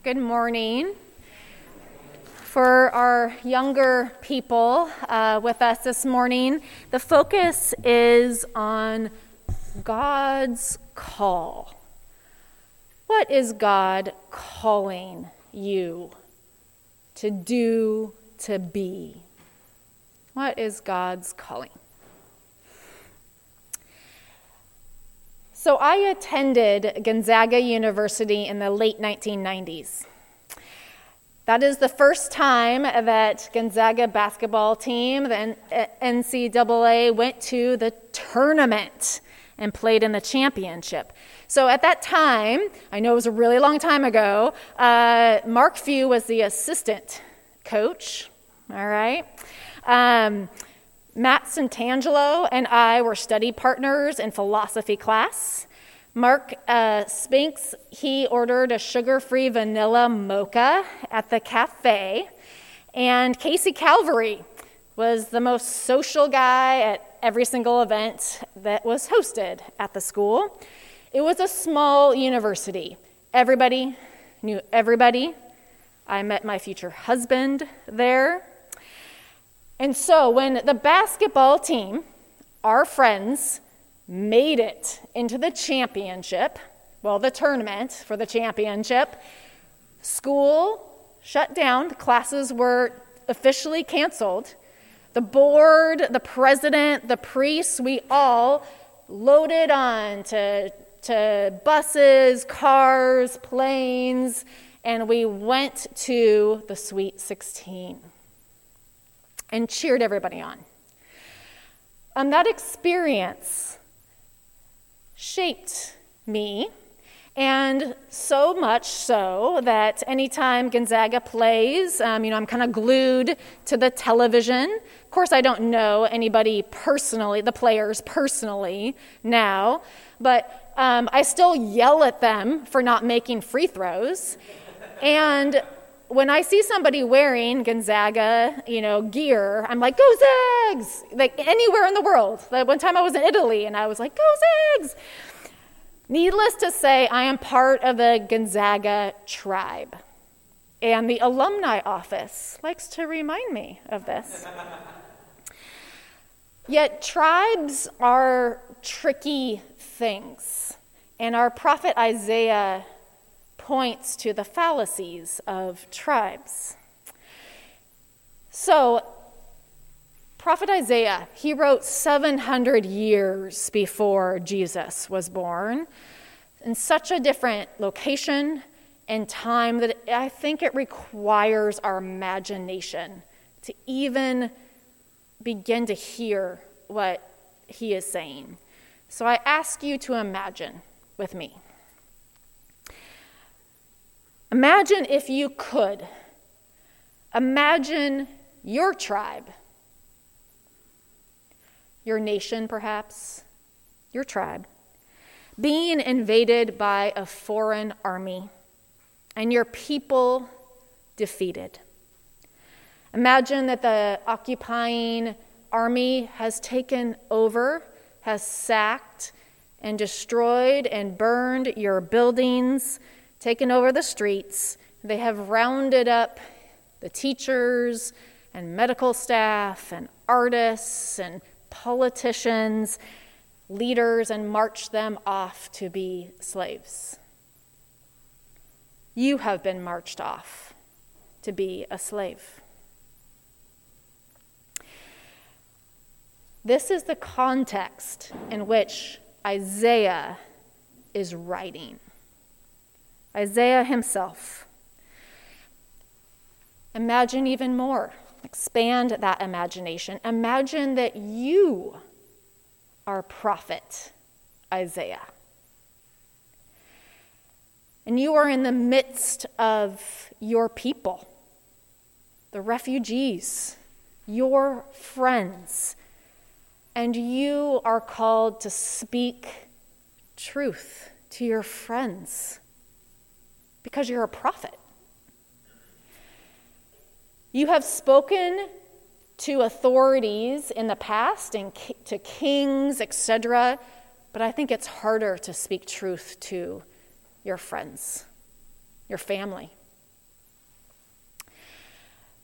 Good morning. For our younger people with us this morning, the focus is on God's call. What is God calling you to do, to be? What is God's calling? So I attended Gonzaga University in the late 1990s. That is the first time that Gonzaga basketball team, the NCAA, went to the tournament and played in the championship. So at that time, I know it was a really long time ago, Mark Few was the assistant coach, all right? Matt Santangelo and I were study partners in philosophy class. Mark Spinks, he ordered a sugar-free vanilla mocha at the cafe. And Casey Calvary was the most social guy at every single event that was hosted at the school. It was a small university. Everybody knew everybody. I met my future husband there. And so when the basketball team, our friends, made it into the championship, the tournament for the championship, school shut down. The classes were officially canceled. The board, the president, the priests, we all loaded on to buses, cars, planes, and we went to the Sweet 16. And cheered everybody on. That experience shaped me, and so much so that anytime Gonzaga plays, I'm kind of glued to the television. Of course, I don't know anybody personally, the players personally now, but I still yell at them for not making free throws. And when I see somebody wearing Gonzaga, gear, I'm like, go Zags! Like anywhere in the world. Like one time I was in Italy and I was like, go Zags! Needless to say, I am part of the Gonzaga tribe. And the alumni office likes to remind me of this. Yet tribes are tricky things. And our prophet Isaiah points to the fallacies of tribes. So, Prophet Isaiah, he wrote 700 years before Jesus was born, in such a different location and time that I think it requires our imagination to even begin to hear what he is saying. So I ask you to imagine with me. Imagine if you could. Imagine your tribe, your nation perhaps, your tribe, being invaded by a foreign army and your people defeated. Imagine that the occupying army has taken over, has sacked and destroyed and burned your buildings, taken over the streets. They have rounded up the teachers and medical staff and artists and politicians, leaders, and marched them off to be slaves. You have been marched off to be a slave. This is the context in which Isaiah is writing. Isaiah himself. Imagine even more. Expand that imagination. Imagine that you are prophet Isaiah. And you are in the midst of your people, the refugees, your friends, and you are called to speak truth to your friends. Because you're a prophet. You have spoken to authorities in the past and to kings, etc., but I think it's harder to speak truth to your friends, your family,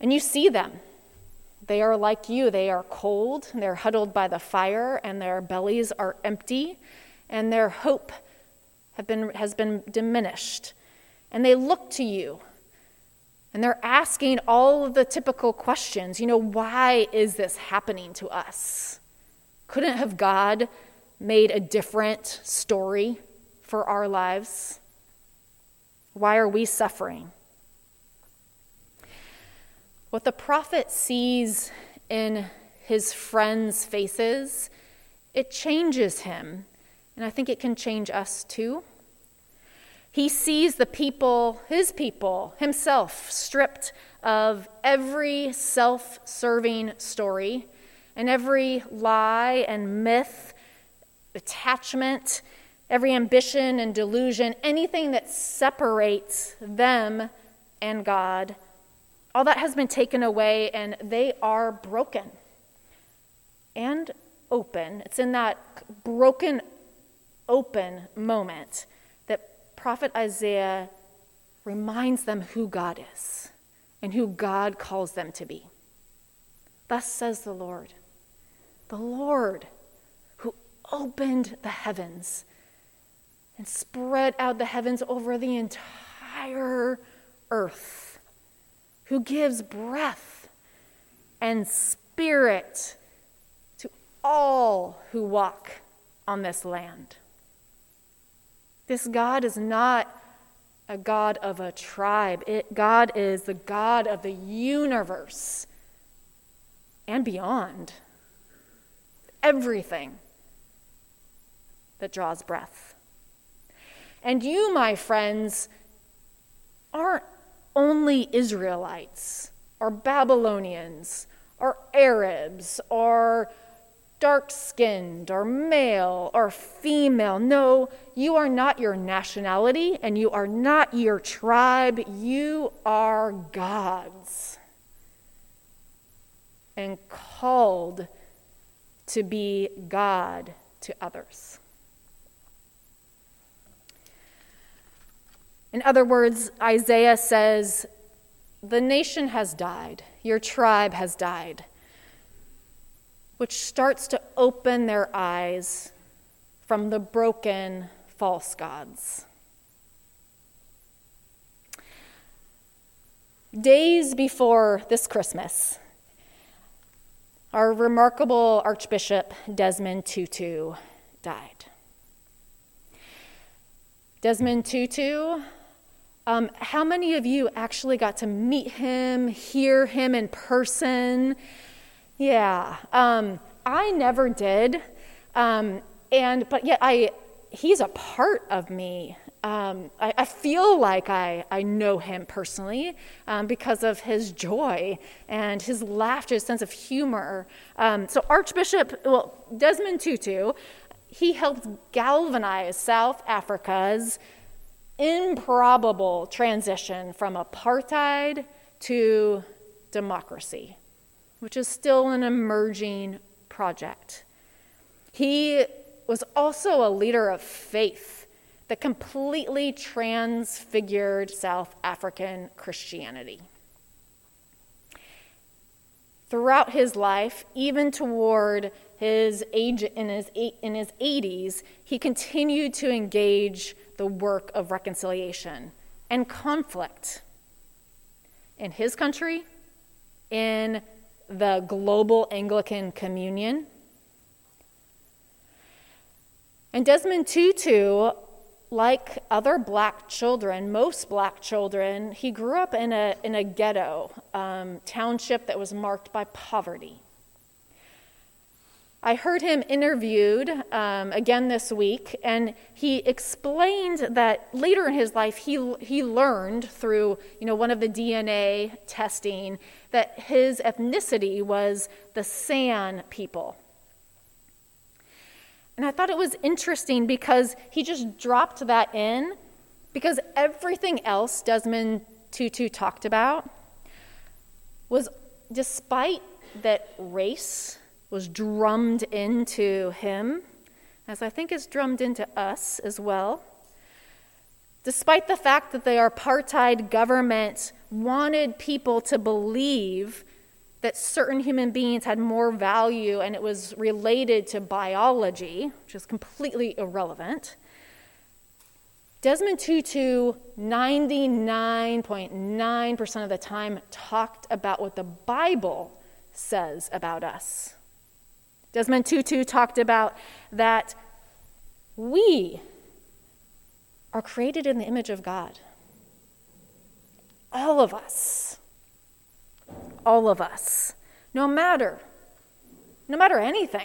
And you see them. They are like you. They are cold. They're huddled by the fire, and their bellies are empty, and their hope has been diminished. And they look to you, and they're asking all of the typical questions. Why is this happening to us? Couldn't have God made a different story for our lives? Why are we suffering? What the prophet sees in his friends' faces, it changes him, and I think it can change us too. He sees the people, his people, himself, stripped of every self-serving story and every lie and myth, attachment, every ambition and delusion, anything that separates them and God. All that has been taken away, and they are broken and open. It's in that broken, open moment that Prophet Isaiah reminds them who God is and who God calls them to be. Thus says the Lord who opened the heavens and spread out the heavens over the entire earth, who gives breath and spirit to all who walk on this land. This God is not a God of a tribe. God is the God of the universe and beyond. Everything that draws breath. And you, my friends, aren't only Israelites or Babylonians or Arabs or dark-skinned or male or female. No, you are not your nationality and you are not your tribe. You are God's and called to be God to others. In other words, Isaiah says, the nation has died, your tribe has died, which starts to open their eyes from the broken false gods. Days before this Christmas, our remarkable Archbishop Desmond Tutu died. Desmond Tutu, how many of you actually got to meet him, hear him in person? Yeah, I never did, but yet he's a part of me. I feel like I know him personally because of his joy and his laughter, his sense of humor. So Desmond Tutu, he helped galvanize South Africa's improbable transition from apartheid to democracy, which is still an emerging project. He was also a leader of faith that completely transfigured South African Christianity. Throughout his life, even toward his age in his 80s, he continued to engage the work of reconciliation and conflict in his country, in the global Anglican Communion. And Desmond Tutu, like other black children, most black children, he grew up in a ghetto township that was marked by poverty. I heard him interviewed again this week, and he explained that later in his life he learned through one of the DNA testing that his ethnicity was the San people. And I thought it was interesting because he just dropped that in, because everything else Desmond Tutu talked about was, despite that race was drummed into him, as I think is drummed into us as well, Despite the fact that the apartheid government wanted people to believe that certain human beings had more value and it was related to biology, which is completely irrelevant, Desmond Tutu, 99.9% of the time, talked about what the Bible says about us. Desmond Tutu talked about that we are created in the image of God. All of us. All of us. No matter anything.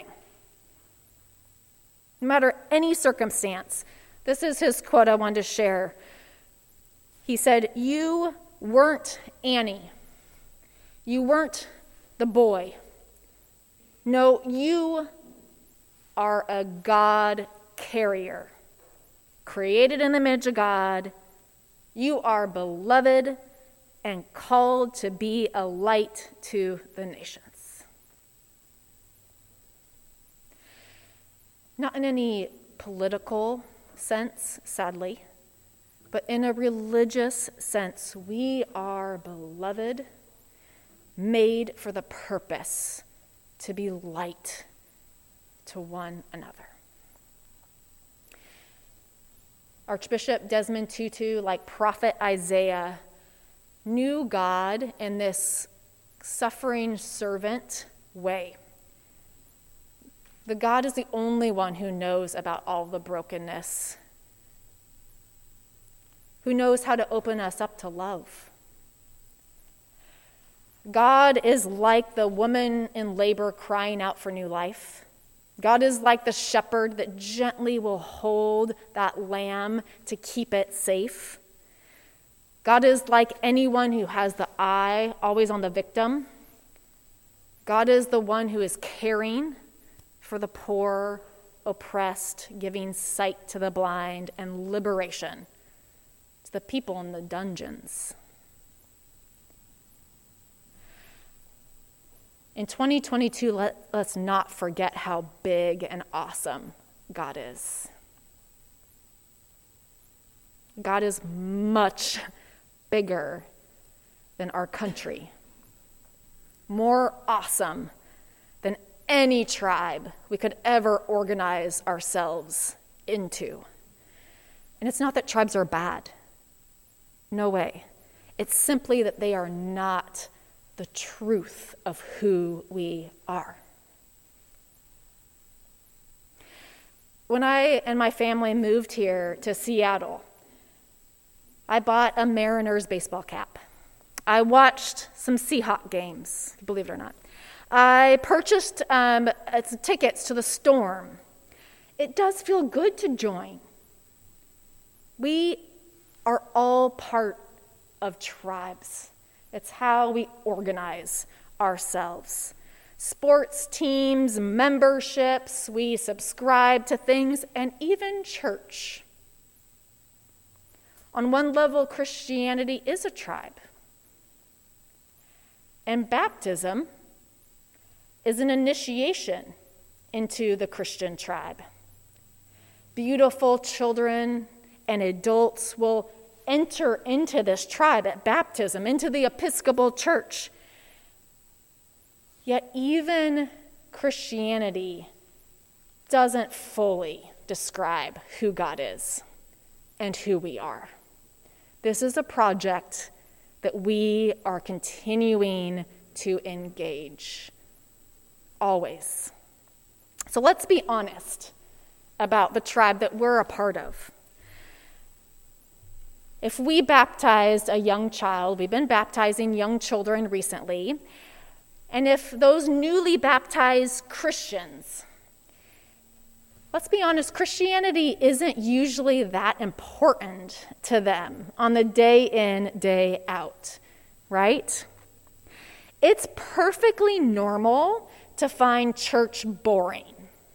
No matter any circumstance. This is his quote I wanted to share. He said, "You weren't Annie. You weren't the boy. No, you are a God carrier, created in the image of God. You are beloved and called to be a light to the nations." Not in any political sense, sadly, but in a religious sense, we are beloved, made for the purpose to be light to one another. Archbishop Desmond Tutu, like prophet Isaiah, knew God in this suffering servant way. The God is the only one who knows about all the brokenness, who knows how to open us up to love. God is like the woman in labor crying out for new life. God is like the shepherd that gently will hold that lamb to keep it safe. God is like anyone who has the eye always on the victim. God is the one who is caring for the poor, oppressed, giving sight to the blind, and liberation to the people in the dungeons. In 2022, let's not forget how big and awesome God is. God is much bigger than our country, more awesome than any tribe we could ever organize ourselves into. And it's not that tribes are bad. No way. It's simply that they are not the truth of who we are. When I and my family moved here to Seattle, I bought a Mariners baseball cap. I watched some Seahawk games, believe it or not. I purchased tickets to the Storm. It does feel good to join. We are all part of tribes. It's how we organize ourselves. Sports teams, memberships, we subscribe to things, and even church. On one level, Christianity is a tribe. And baptism is an initiation into the Christian tribe. Beautiful children and adults will enter into this tribe at baptism, into the Episcopal Church. Yet even Christianity doesn't fully describe who God is and who we are. This is a project that we are continuing to engage. Always. So let's be honest about the tribe that we're a part of. If we baptized a young child, we've been baptizing young children recently, and if those newly baptized Christians, let's be honest, Christianity isn't usually that important to them on the day in, day out, right? It's perfectly normal to find church boring,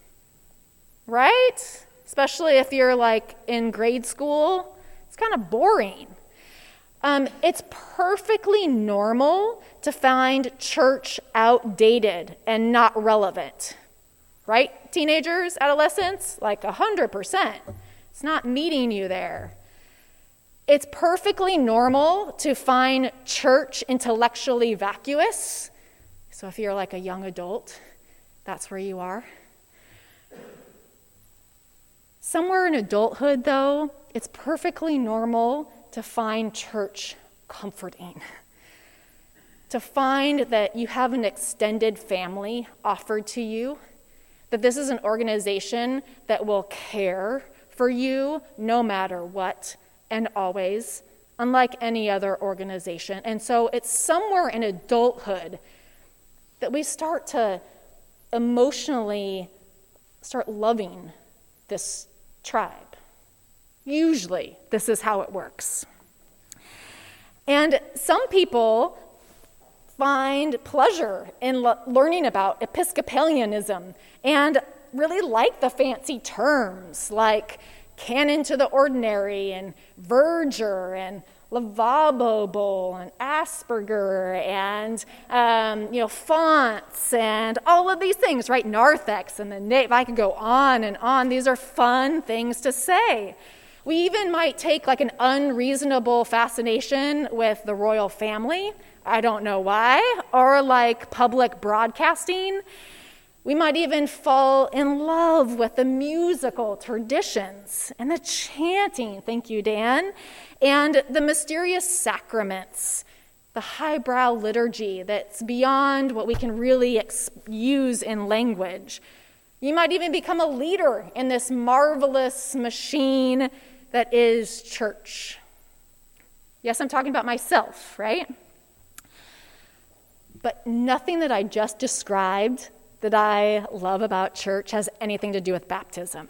right? Especially if you're like in grade school, it's kind of boring. It's perfectly normal to find church outdated and not relevant, right? Teenagers, adolescents, like 100%. It's not meeting you there. It's perfectly normal to find church intellectually vacuous. So if you're like a young adult, that's where you are. Somewhere in adulthood, though, it's perfectly normal to find church comforting. To find that you have an extended family offered to you, that this is an organization that will care for you no matter what and always, unlike any other organization. And so it's somewhere in adulthood that we start to emotionally start loving this tribe. Usually, this is how it works. And some people find pleasure in learning about Episcopalianism and really like the fancy terms like canon to the ordinary and verger and lavabo bowl and Asperger and fonts and all of these things, right? Narthex and the name. I could go on and on. These are fun things to say. We even might take like an unreasonable fascination with the royal family. I don't know why. Or like public broadcasting. We might even fall in love with the musical traditions and the chanting, thank you, Dan, and the mysterious sacraments, the highbrow liturgy that's beyond what we can really use in language. You might even become a leader in this marvelous machine that is church. Yes, I'm talking about myself, right? But nothing that I just described that I love about church has anything to do with baptism.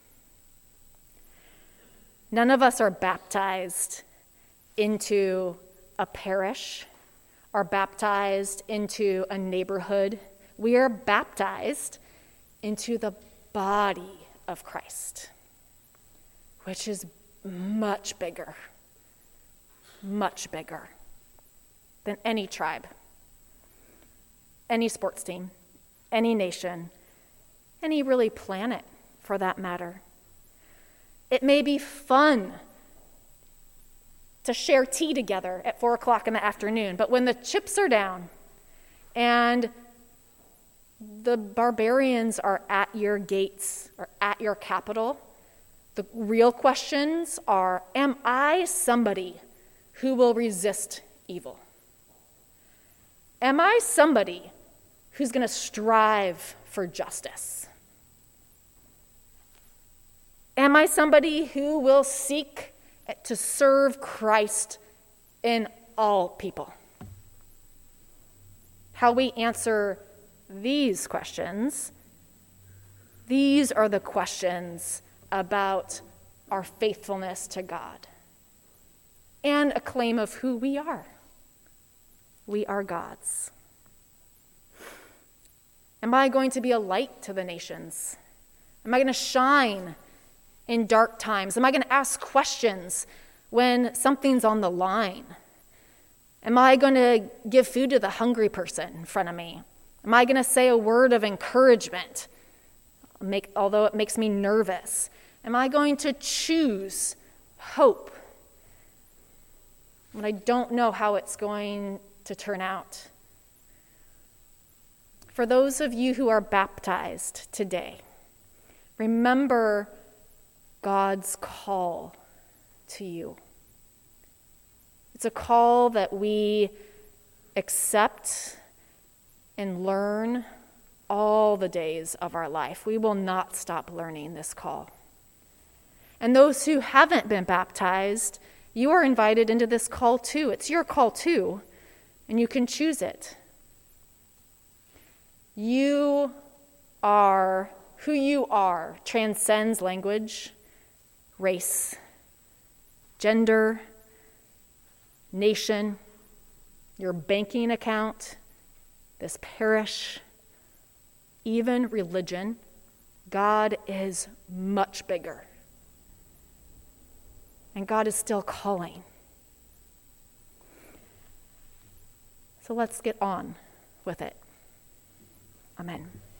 None of us are baptized into a parish, are baptized into a neighborhood. We are baptized into the body of Christ, which is much bigger than any tribe, any sports team, any nation, any really planet for that matter. It may be fun to share tea together at 4 o'clock in the afternoon, but when the chips are down and the barbarians are at your gates or at your capital, the real questions are, am I somebody who will resist evil? Am I somebody who's going to strive for justice? Am I somebody who will seek to serve Christ in all people? How we answer these questions, these are the questions about our faithfulness to God and a claim of who we are. We are God's. Am I going to be a light to the nations? Am I going to shine in dark times? Am I going to ask questions when something's on the line? Am I going to give food to the hungry person in front of me? Am I going to say a word of encouragement, although it makes me nervous? Am I going to choose hope when I don't know how it's going to turn out? For those of you who are baptized today, remember God's call to you. It's a call that we accept and learn all the days of our life. We will not stop learning this call. And those who haven't been baptized, you are invited into this call too. It's your call too, and you can choose it. You are who you are transcends language, race, gender, nation, your banking account, this parish, even religion. God is much bigger. And God is still calling. So let's get on with it. Amen.